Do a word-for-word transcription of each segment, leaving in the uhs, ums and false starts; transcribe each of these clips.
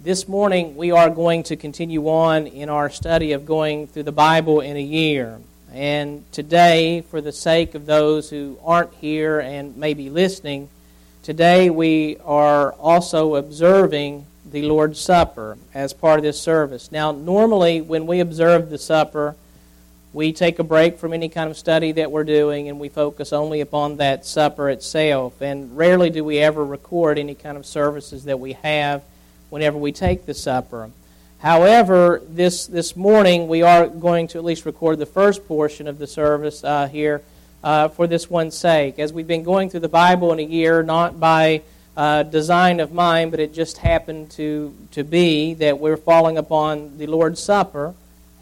This morning we are going to continue on in our study of going through the Bible in a year. And today, for the sake of those who aren't here and may be listening, today we are also observing the Lord's Supper as part of this service. Now, normally when we observe the supper, we take a break from any kind of study that we're doing and we focus only upon that supper itself. And rarely do we ever record any kind of services that we have whenever we take the supper. However, this this morning we are going to at least record the first portion of the service uh, here uh, for this one sake. As we've been going through the Bible in a year, not by uh, design of mine, but it just happened to, to be that we're falling upon the Lord's Supper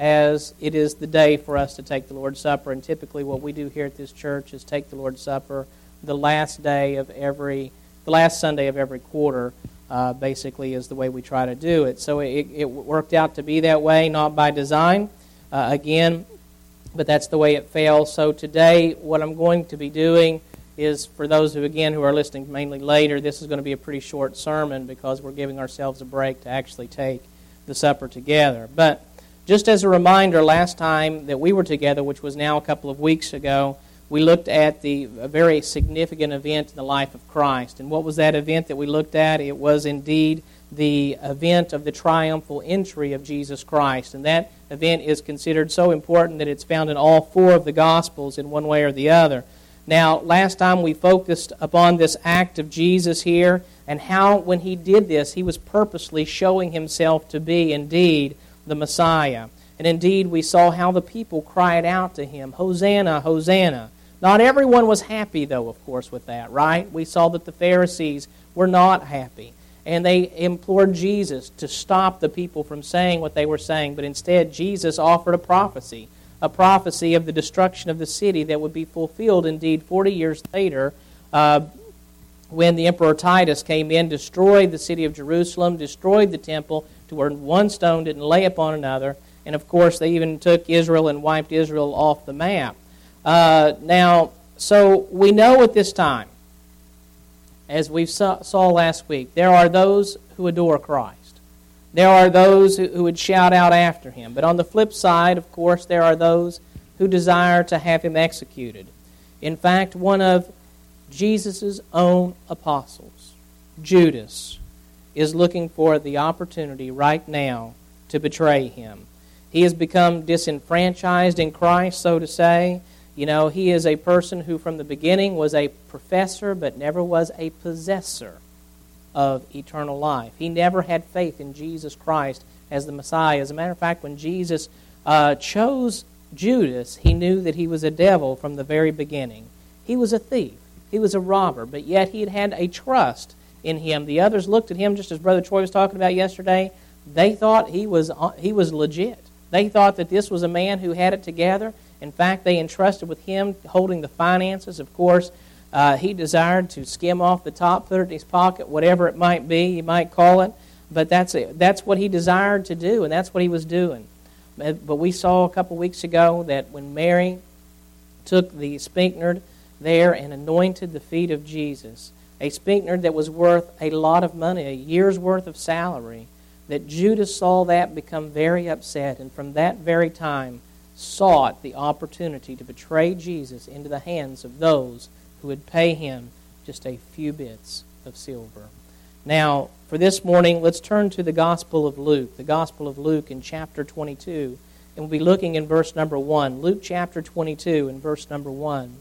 as it is the day for us to take the Lord's Supper. And typically what we do here at this church is take the Lord's Supper the last day of every, the last Sunday of every quarter. Uh, basically is the way we try to do it. So it, it worked out to be that way, not by design, uh, again, but that's the way it fell. So today what I'm going to be doing is, for those who, again, who are listening mainly later, this is going to be a pretty short sermon because we're giving ourselves a break to actually take the supper together. But just as a reminder, last time that we were together, which was now a couple of weeks ago, we looked at the a very significant event in the life of Christ. And what was that event that we looked at? It was indeed the event of the triumphal entry of Jesus Christ. And that event is considered so important that it's found in all four of the Gospels in one way or the other. Now, last time we focused upon this act of Jesus here and how when he did this, he was purposely showing himself to be indeed the Messiah. And indeed, we saw how the people cried out to him, "Hosanna, Hosanna." Not everyone was happy, though, of course, with that, right? We saw that the Pharisees were not happy. And they implored Jesus to stop the people from saying what they were saying. But instead, Jesus offered a prophecy, a prophecy of the destruction of the city that would be fulfilled, indeed, forty years later, uh, when the Emperor Titus came in, destroyed the city of Jerusalem, destroyed the temple, to where one stone didn't lay upon another. And, of course, they even took Israel and wiped Israel off the map. Uh, now, so we know at this time, as we saw, saw last week, there are those who adore Christ. There are those who, who would shout out after him. But on the flip side, of course, there are those who desire to have him executed. In fact, one of Jesus' own apostles, Judas, is looking for the opportunity right now to betray him. He has become disenfranchised in Christ, so to say. You know, he is a person who from the beginning was a professor but never was a possessor of eternal life. He never had faith in Jesus Christ as the Messiah. As a matter of fact, when Jesus uh, chose Judas, he knew that he was a devil from the very beginning. He was a thief. He was a robber, but yet he had had a trust in him. The others looked at him, just as Brother Troy was talking about yesterday. They thought he was he was legit. They thought that this was a man who had it together. In fact, they entrusted with him holding the finances. Of course, uh, he desired to skim off the top, put it in his pocket, whatever it might be, you might call it. But that's it. That's what he desired to do, and that's what he was doing. But we saw a couple weeks ago that when Mary took the spikenard there and anointed the feet of Jesus, a spikenard that was worth a lot of money, a year's worth of salary, that Judas saw that become very upset, and from that very time sought the opportunity to betray Jesus into the hands of those who would pay him just a few bits of silver. Now, for this morning, let's turn to the Gospel of Luke, the Gospel of Luke in chapter twenty-two, and we'll be looking in verse number one. Luke chapter twenty-two and verse number one.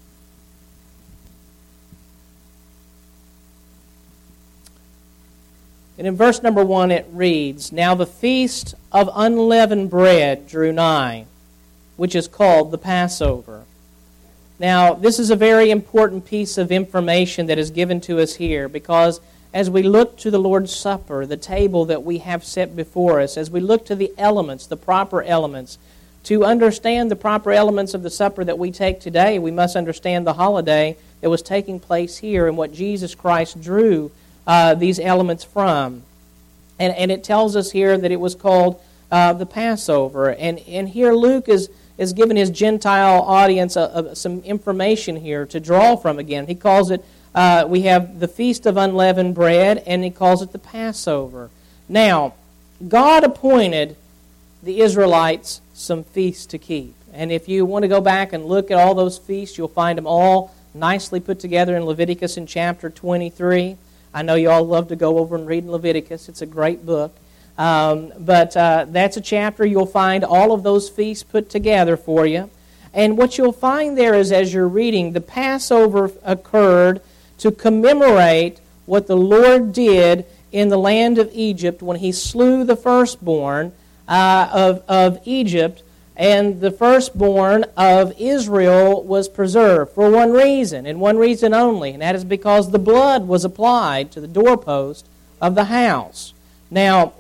And in verse number one it reads, "Now the feast of unleavened bread drew nigh, which is called the Passover." Now, this is a very important piece of information that is given to us here, because as we look to the Lord's Supper, the table that we have set before us, as we look to the elements, the proper elements, to understand the proper elements of the supper that we take today, we must understand the holiday that was taking place here and what Jesus Christ drew uh, these elements from. And, and it tells us here that it was called uh, the Passover. And, and here Luke is is given his Gentile audience a, a, some information here to draw from again. He calls it, uh, we have the Feast of Unleavened Bread, and he calls it the Passover. Now, God appointed the Israelites some feasts to keep. And if you want to go back and look at all those feasts, you'll find them all nicely put together in Leviticus in chapter twenty-three. I know you all love to go over and read in Leviticus. It's a great book. Um, but uh, that's a chapter you'll find all of those feasts put together for you. And what you'll find there is, as you're reading, the Passover occurred to commemorate what the Lord did in the land of Egypt when He slew the firstborn uh, of, of Egypt, and the firstborn of Israel was preserved for one reason, and one reason only, and that is because the blood was applied to the doorpost of the house. Now,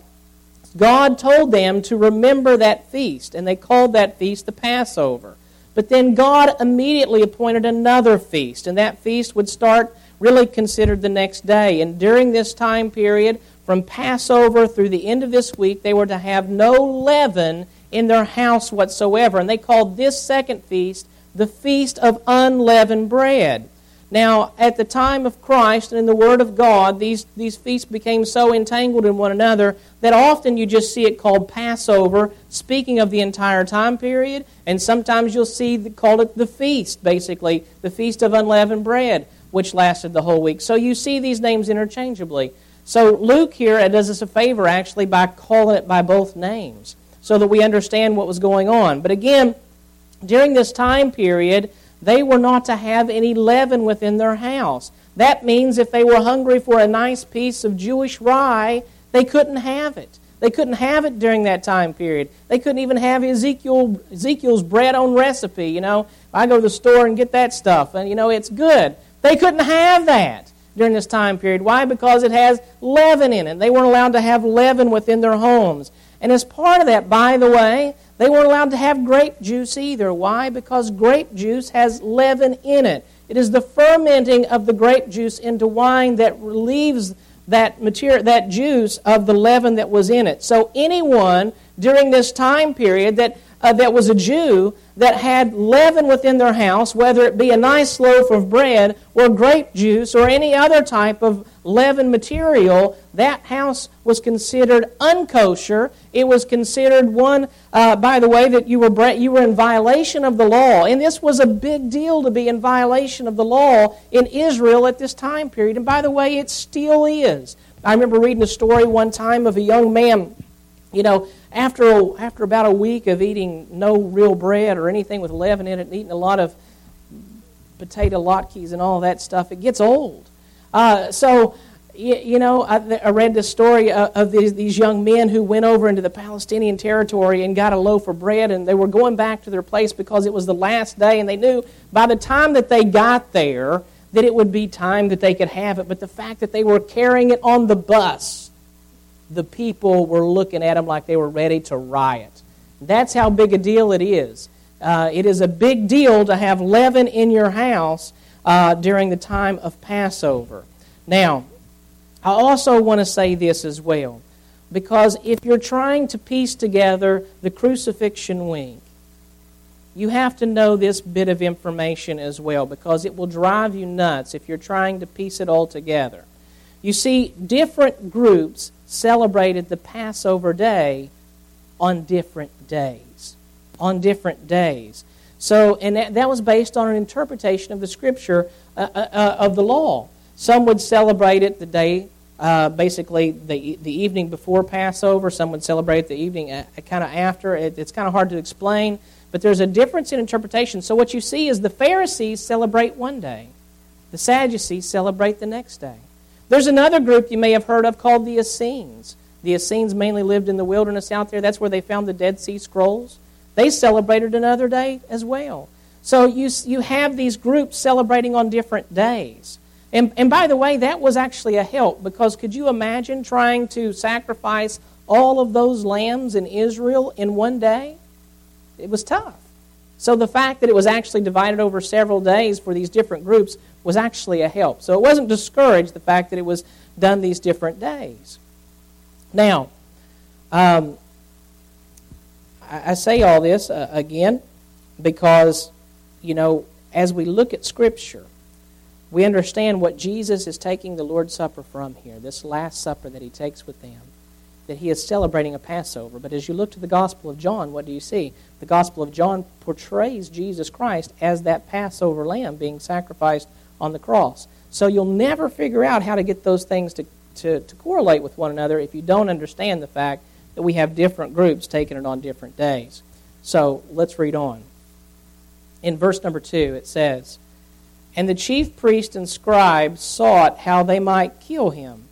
God told them to remember that feast, and they called that feast the Passover. But then God immediately appointed another feast, and that feast would start really considered the next day. And during this time period, from Passover through the end of this week, they were to have no leaven in their house whatsoever. And they called this second feast the Feast of Unleavened Bread. Now, at the time of Christ and in the Word of God, these, these feasts became so entangled in one another that often you just see it called Passover, speaking of the entire time period, and sometimes you'll see the, called it the feast, basically, the Feast of Unleavened Bread, which lasted the whole week. So you see these names interchangeably. So Luke here does us a favor, actually, by calling it by both names, so that we understand what was going on. But again, during this time period, they were not to have any leaven within their house. That means if they were hungry for a nice piece of Jewish rye, they couldn't have it. They couldn't have it during that time period. They couldn't even have Ezekiel, Ezekiel's bread on recipe. You know, I go to the store and get that stuff, and you know, it's good. They couldn't have that during this time period. Why? Because it has leaven in it. They weren't allowed to have leaven within their homes. And as part of that, by the way, they weren't allowed to have grape juice either. Why? Because grape juice has leaven in it. It is the fermenting of the grape juice into wine that relieves that material, that juice of the leaven that was in it. So anyone during this time period that uh, that was a Jew that had leaven within their house, whether it be a nice loaf of bread or grape juice or any other type of leaven material, that house was considered unkosher. It was considered one, uh, by the way, that you were bre- you were in violation of the law. And this was a big deal to be in violation of the law in Israel at this time period. And by the way, it still is. I remember reading a story one time of a young man, you know, after a, after about a week of eating no real bread or anything with leaven in it and eating a lot of potato latkes and all that stuff, it gets old. Uh, so, you, you know, I, I read this story of, of these, these young men who went over into the Palestinian territory and got a loaf of bread, and they were going back to their place because it was the last day, and they knew by the time that they got there that it would be time that they could have it. But the fact that they were carrying it on the bus, the people were looking at them like they were ready to riot. That's how big a deal it is. Uh, it is a big deal to have leaven in your house uh, during the time of Passover. Now, I also want to say this as well, because if you're trying to piece together the crucifixion week, you have to know this bit of information as well, because it will drive you nuts if you're trying to piece it all together. You see, different groups celebrated the Passover day on different days. On different days. So, and that, that was based on an interpretation of the Scripture uh, uh, of the law. Some would celebrate it the day, uh, basically the the evening before Passover. Some would celebrate the evening uh, kind of after. It, it's kind of hard to explain, but there's a difference in interpretation. So what you see is the Pharisees celebrate one day. The Sadducees celebrate the next day. There's another group you may have heard of called the Essenes. The Essenes mainly lived in the wilderness out there. That's where they found the Dead Sea Scrolls. They celebrated another day as well. So you you have these groups celebrating on different days. And, and by the way, that was actually a help, because could you imagine trying to sacrifice all of those lambs in Israel in one day? It was tough. So the fact that it was actually divided over several days for these different groups was actually a help. So it wasn't discouraged, the fact that it was done these different days. Now, um, I, I say all this uh, again because, you know, as we look at Scripture, we understand what Jesus is taking the Lord's Supper from here, this Last Supper that He takes with them. that he is celebrating a Passover. But as you look to the Gospel of John, what do you see? The Gospel of John portrays Jesus Christ as that Passover lamb being sacrificed on the cross. So you'll never figure out how to get those things to, to, to correlate with one another if you don't understand the fact that we have different groups taking it on different days. So let's read on. In verse number two, it says, "And the chief priests and scribes sought how they might kill him,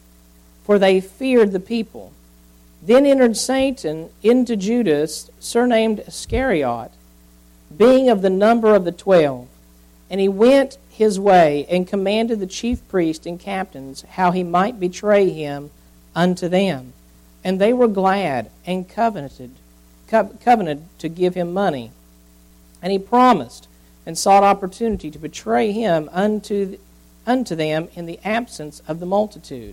for they feared the people. Then entered Satan into Judas, surnamed Iscariot, being of the number of the twelve. And he went his way and commanded the chief priests and captains how he might betray him unto them. And they were glad and covenanted, co- covenanted to give him money. And he promised and sought opportunity to betray him unto, unto them in the absence of the multitude."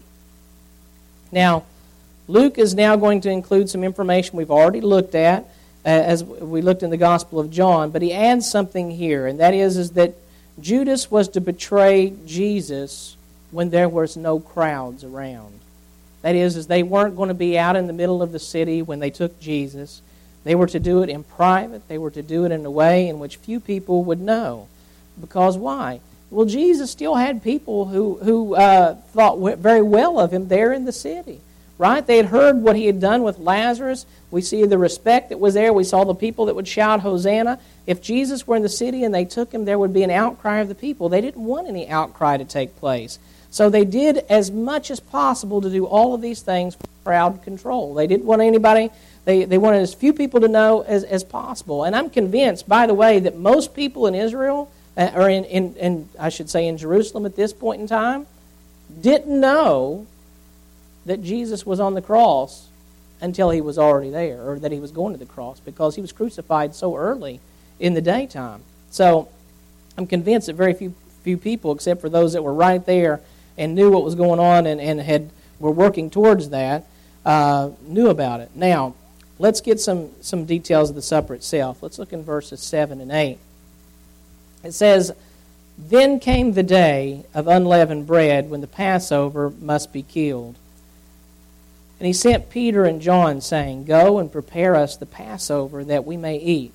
Now, Luke is now going to include some information we've already looked at uh, as we looked in the Gospel of John, but he adds something here, and that is, is that Judas was to betray Jesus when there was no crowds around. That is, is they weren't going to be out in the middle of the city when they took Jesus. They were to do it in private. They were to do it in a way in which few people would know. Because why? Well, Jesus still had people who, who uh, thought very well of him there in the city. Right? They had heard what he had done with Lazarus. We see the respect that was there. We saw the people that would shout, "Hosanna." If Jesus were in the city and they took him, there would be an outcry of the people. They didn't want any outcry to take place. So they did as much as possible to do all of these things for crowd control. They didn't want anybody... They, they wanted as few people to know as, as possible. And I'm convinced, by the way, that most people in Israel, uh, or in, in, in, I should say in Jerusalem at this point in time, didn't know that Jesus was on the cross until he was already there, or that he was going to the cross, because he was crucified so early in the daytime. So I'm convinced that very few, few people, except for those that were right there and knew what was going on and, and had were working towards that, uh, knew about it. Now, let's get some, some details of the supper itself. Let's look in verses seven and eight. It says, "Then came the day of unleavened bread, when the Passover must be killed. And he sent Peter and John, saying, Go and prepare us the Passover, that we may eat."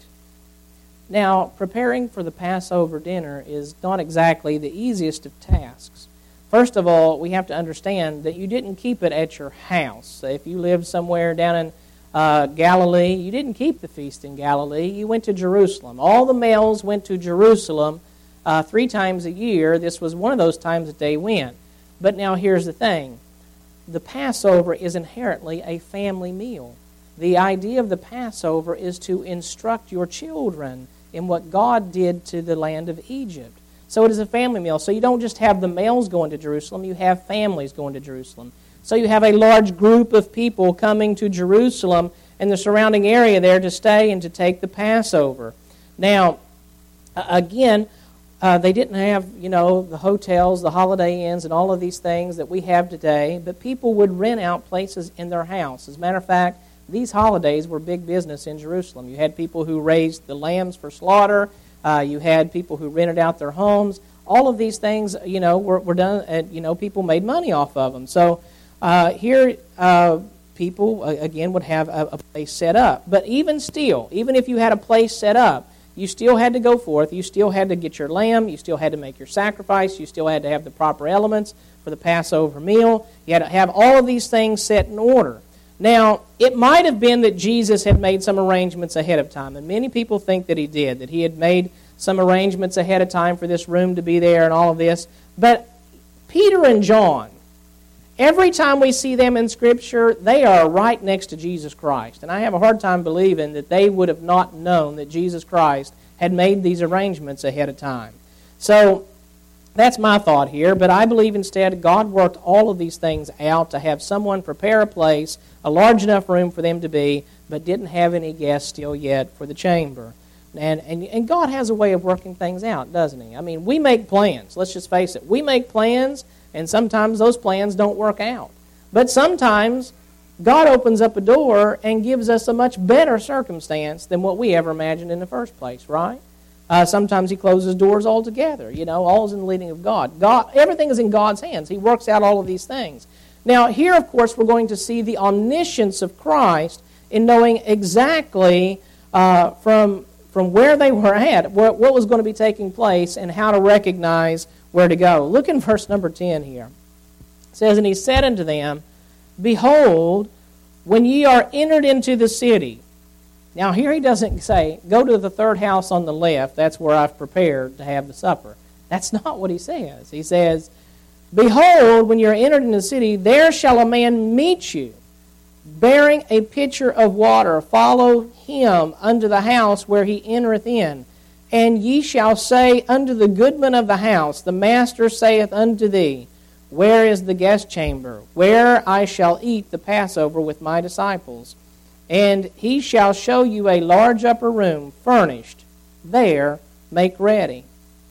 Now, preparing for the Passover dinner is not exactly the easiest of tasks. First of all, we have to understand that you didn't keep it at your house. If you lived somewhere down in Uh, Galilee, you didn't keep the feast in Galilee. You went to Jerusalem. All the males went to Jerusalem uh, three times a year. This was one of those times that they went. But now here's the thing. The Passover is inherently a family meal. The idea of the Passover is to instruct your children in what God did to the land of Egypt. So it is a family meal. So you don't just have the males going to Jerusalem, you have families going to Jerusalem. So you have a large group of people coming to Jerusalem and the surrounding area there to stay and to take the Passover. Now, again, uh, they didn't have, you know, the hotels, the Holiday Inns, and all of these things that we have today, but people would rent out places in their house. As a matter of fact, these holidays were big business in Jerusalem. You had people who raised the lambs for slaughter. Uh, you had people who rented out their homes. All of these things, you know, were, were done, and, you know, people made money off of them. So uh, here, uh, people, uh, again, would have a, a place set up. But even still, even if you had a place set up, you still had to go forth. You still had to get your lamb. You still had to make your sacrifice. You still had to have the proper elements for the Passover meal. You had to have all of these things set in order. Now, it might have been that Jesus had made some arrangements ahead of time, and many people think that he did, that he had made some arrangements ahead of time for this room to be there and all of this. But Peter and John, every time we see them in Scripture, they are right next to Jesus Christ. And I have a hard time believing that they would have not known that Jesus Christ had made these arrangements ahead of time. So that's my thought here, but I believe instead God worked all of these things out to have someone prepare a place, a large enough room for them to be, but didn't have any guests still yet for the chamber. And, and and God has a way of working things out, doesn't he? I mean, we make plans. Let's just face it. We make plans, and sometimes those plans don't work out. But sometimes God opens up a door and gives us a much better circumstance than what we ever imagined in the first place, right? Uh, sometimes he closes doors altogether. You know, all is in the leading of God. God. Everything is in God's hands. He works out all of these things. Now, here, of course, we're going to see the omniscience of Christ in knowing exactly uh, from, from where they were at, what, what was going to be taking place, and how to recognize where to go. Look in verse number ten here. It says, "And he said unto them, Behold, when ye are entered into the city." Now, here he doesn't say, "Go to the third house on the left, that's where I've prepared to have the supper." That's not what he says. He says, "Behold, when you're entered into the city, there shall a man meet you, bearing a pitcher of water. Follow him unto the house where he entereth in. And ye shall say unto the goodman of the house, The master saith unto thee, Where is the guest chamber, where I shall eat the Passover with my disciples? And he shall show you a large upper room, furnished. There make ready."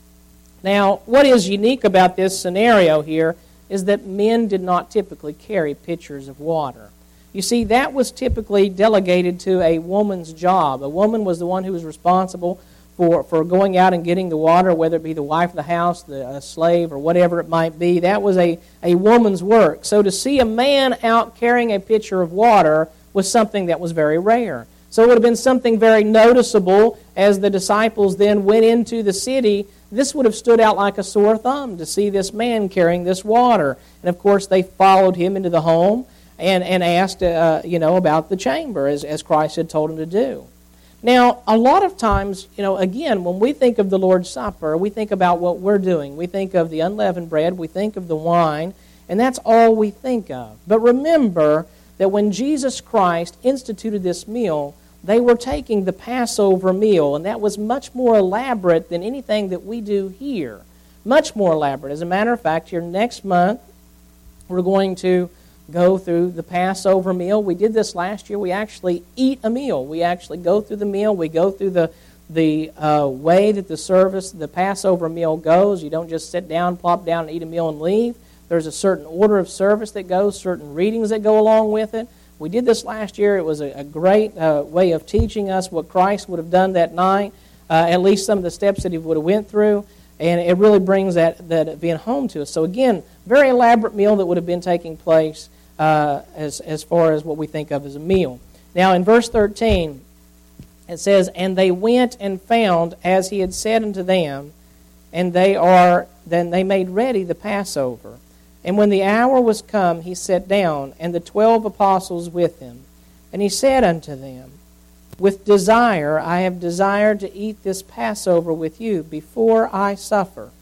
Now, what is unique about this scenario here is that men did not typically carry pitchers of water. You see, that was typically delegated to a woman's job. A woman was the one who was responsible for, for going out and getting the water, whether it be the wife of the house, the a slave, or whatever it might be. That was a, a woman's work. So to see a man out carrying a pitcher of water was something that was very rare. So it would have been something very noticeable as the disciples then went into the city. This would have stood out like a sore thumb to see this man carrying this water. And of course, they followed him into the home and, and asked uh, you know, about the chamber, as, as Christ had told him to do. Now, a lot of times, you know, again, when we think of the Lord's Supper, we think about what we're doing. We think of the unleavened bread, we think of the wine, and that's all we think of. But remember that when Jesus Christ instituted this meal, they were taking the Passover meal, and that was much more elaborate than anything that we do here. Much more elaborate. As a matter of fact, here next month, we're going to go through the Passover meal. We did this last year. We actually eat a meal. We actually go through the meal. We go through the the uh, way that the service, the Passover meal goes. You don't just sit down, plop down, and eat a meal and leave. There's a certain order of service that goes, certain readings that go along with it. We did this last year. It was a, a great uh, way of teaching us what Christ would have done that night, uh, at least some of the steps that he would have went through, and it really brings that, that being home to us. So again, very elaborate meal that would have been taking place uh, as, as far as what we think of as a meal. Now in verse thirteen, it says, "And they went and found as he had said unto them, and they are then they made ready the Passover. And when the hour was come, he sat down, and the twelve apostles with him. And he said unto them, With desire I have desired to eat this Passover with you before I suffer."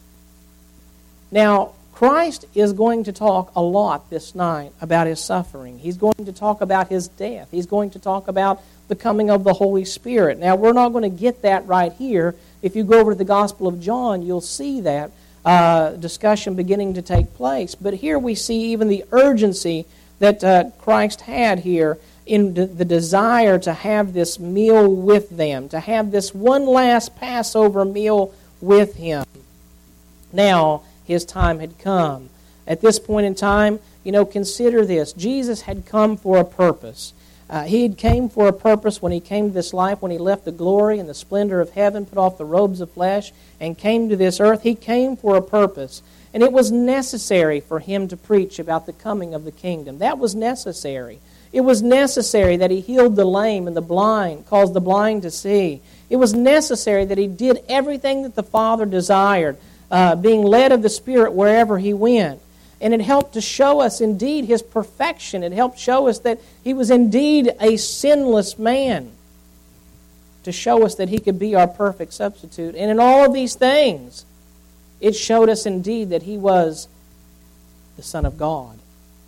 Now, Christ is going to talk a lot this night about his suffering. He's going to talk about his death. He's going to talk about the coming of the Holy Spirit. Now, we're not going to get that right here. If you go over to the Gospel of John, you'll see that Uh, discussion beginning to take place. But here we see even the urgency that uh, Christ had here in d- the desire to have this meal with them, to have this one last Passover meal with him. Now, his time had come. At this point in time, you know, consider this. Jesus had come for a purpose. Uh, he had came for a purpose when he came to this life, when he left the glory and the splendor of heaven, put off the robes of flesh, and came to this earth. He came for a purpose. And it was necessary for him to preach about the coming of the kingdom. That was necessary. It was necessary that he healed the lame and the blind, caused the blind to see. It was necessary that he did everything that the Father desired, uh, being led of the Spirit wherever he went. And it helped to show us indeed his perfection. It helped show us that he was indeed a sinless man, to show us that he could be our perfect substitute. And in all of these things, it showed us indeed that he was the Son of God.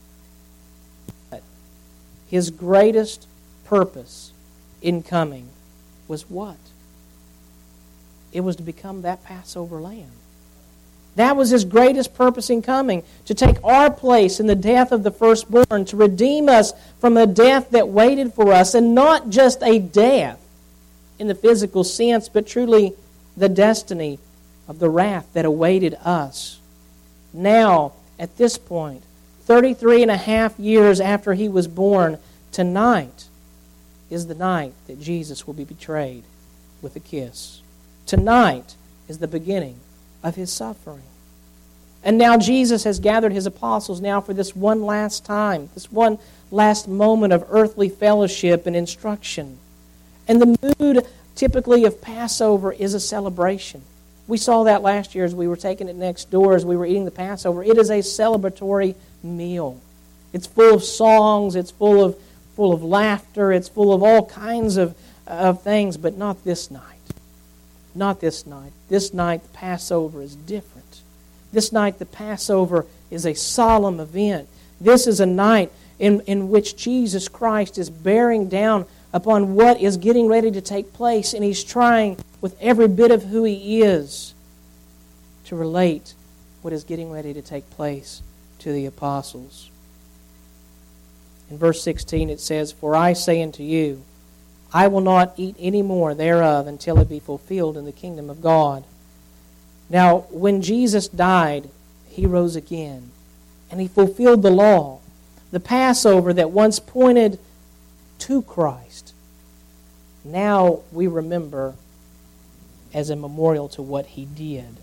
But his greatest purpose in coming was what? It was to become that Passover lamb. That was his greatest purpose in coming, to take our place in the death of the firstborn, to redeem us from the death that waited for us, and not just a death in the physical sense, but truly the destiny of the wrath that awaited us. Now, at this point, thirty-three and a half years after he was born, tonight is the night that Jesus will be betrayed with a kiss. Tonight is the beginning of his suffering. And now Jesus has gathered his apostles now for this one last time, this one last moment of earthly fellowship and instruction. And the mood typically of Passover is a celebration. We saw that last year as we were taking it next door, as we were eating the Passover. It is a celebratory meal. It's full of songs, it's full of full of laughter, it's full of all kinds of, of things, but not this night. Not this night. This night, the Passover is different. This night, the Passover is a solemn event. This is a night in, in which Jesus Christ is bearing down upon what is getting ready to take place, and He's trying with every bit of who He is to relate what is getting ready to take place to the apostles. In verse sixteen it says, "For I say unto you, I will not eat any more thereof until it be fulfilled in the kingdom of God." Now, when Jesus died, He rose again, and He fulfilled the law. The Passover that once pointed to Christ, now we remember as a memorial to what He did.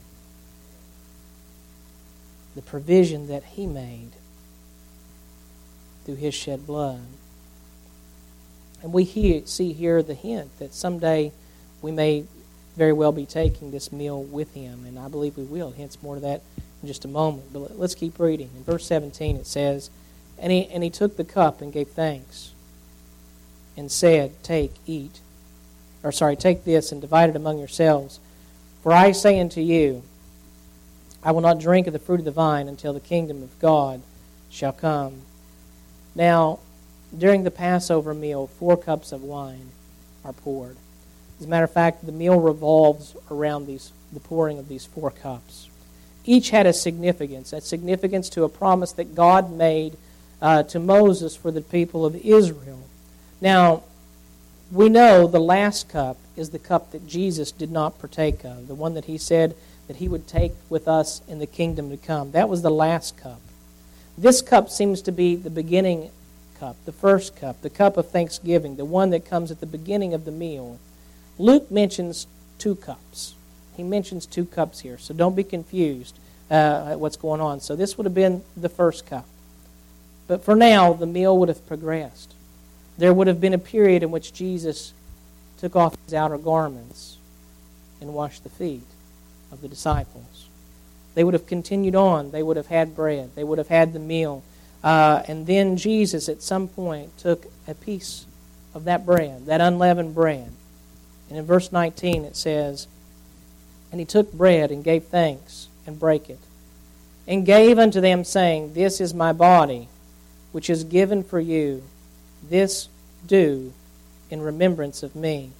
The provision that He made through His shed blood. And we hear, see here the hint that someday we may very well be taking this meal with Him, and I believe we will. Hence more to that in just a moment. But let's keep reading. In verse seventeen it says, And he, and he took the cup and gave thanks, and said, Take, eat, or sorry, take this and divide it among yourselves. For I say unto you, I will not drink of the fruit of the vine until the kingdom of God shall come. Now, during the Passover meal, four cups of wine are poured. As a matter of fact, the meal revolves around these the pouring of these four cups. Each had a significance, a significance to a promise that God made uh, to Moses for the people of Israel. Now, we know the last cup is the cup that Jesus did not partake of, the one that He said that He would take with us in the kingdom to come. That was the last cup. This cup seems to be the beginning cup, the first cup, the cup of thanksgiving, the one that comes at the beginning of the meal. Luke mentions two cups. He mentions two cups here, so don't be confused uh, at what's going on. So this would have been the first cup. But for now, the meal would have progressed. There would have been a period in which Jesus took off His outer garments and washed the feet of the disciples. They would have continued on. They would have had bread. They would have had the meal. Uh, and then Jesus, at some point, took a piece of that bread, that unleavened bread. And in verse nineteen it says, And He took bread and gave thanks and brake it, and gave unto them, saying, This is my body, which is given for you. This do in remembrance of me.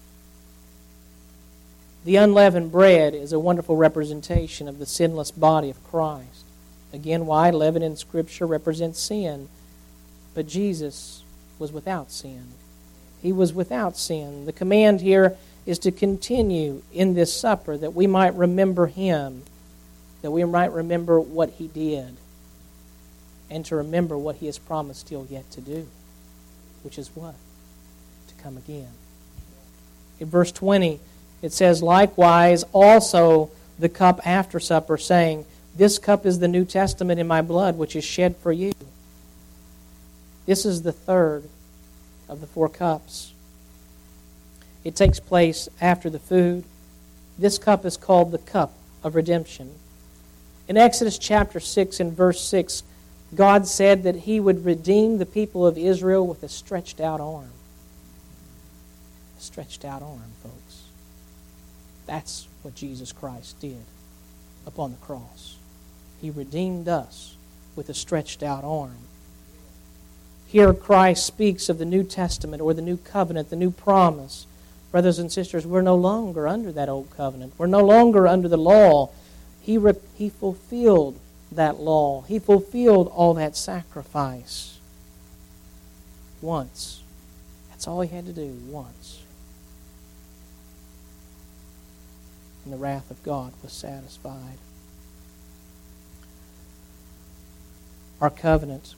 The unleavened bread is a wonderful representation of the sinless body of Christ. Again, why? Leaven in Scripture represents sin. But Jesus was without sin. He was without sin. The command here is to continue in this supper that we might remember Him, that we might remember what He did, and to remember what He has promised still yet to do, which is what? To come again. In verse twenty, it says, Likewise also the cup after supper, saying, This cup is the New Testament in my blood, which is shed for you. This is the third of the four cups. It takes place after the food. This cup is called the cup of redemption. In Exodus chapter six and verse six, God said that He would redeem the people of Israel with a stretched out arm. A stretched out arm, folks. That's what Jesus Christ did upon the cross. He redeemed us with a stretched out arm. Here Christ speaks of the New Testament or the New Covenant, the New Promise. Brothers and sisters, we're no longer under that old covenant. We're no longer under the law. He, re- he fulfilled that law. He fulfilled all that sacrifice once. That's all He had to do, once. And the wrath of God was satisfied. Our covenant,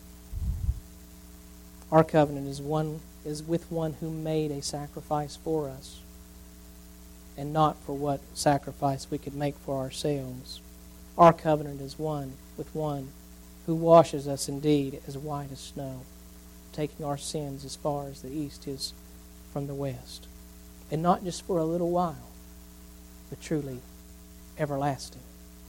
our covenant is one is with one who made a sacrifice for us, and not for what sacrifice we could make for ourselves. Our covenant is one with one who washes us indeed as white as snow, taking our sins as far as the east is from the west. And not just for a little while, but truly everlasting.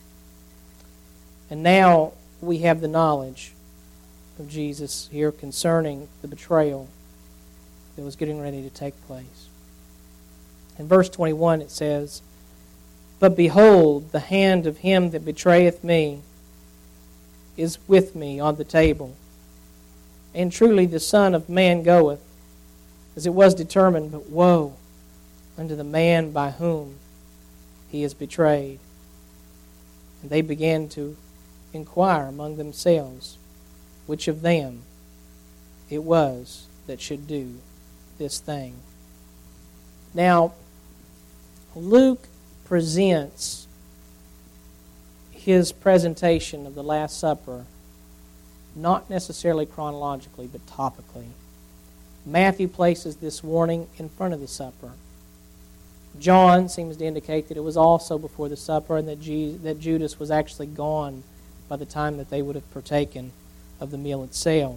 And now we have the knowledge of Jesus here concerning the betrayal that was getting ready to take place. In verse twenty-one it says, "But behold, the hand of him that betrayeth me is with me on the table. And truly the Son of Man goeth, as it was determined, but woe unto the man by whom he is betrayed." And they began to inquire among themselves which of them it was that should do this thing. Now, Luke presents his presentation of the Last Supper not necessarily chronologically, but topically. Matthew places this warning in front of the supper. John seems to indicate that it was also before the supper and that, Je- that Judas was actually gone by the time that they would have partaken of the meal itself.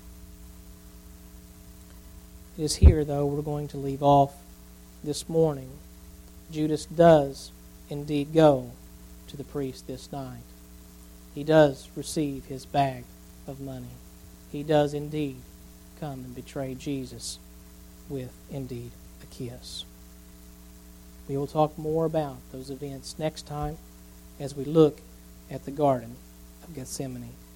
It is here, though, we're going to leave off this morning. Judas does indeed go to the priest this night. He does receive his bag of money. He does indeed come and betray Jesus with indeed a kiss. We will talk more about those events next time as we look at the Garden of Gethsemane.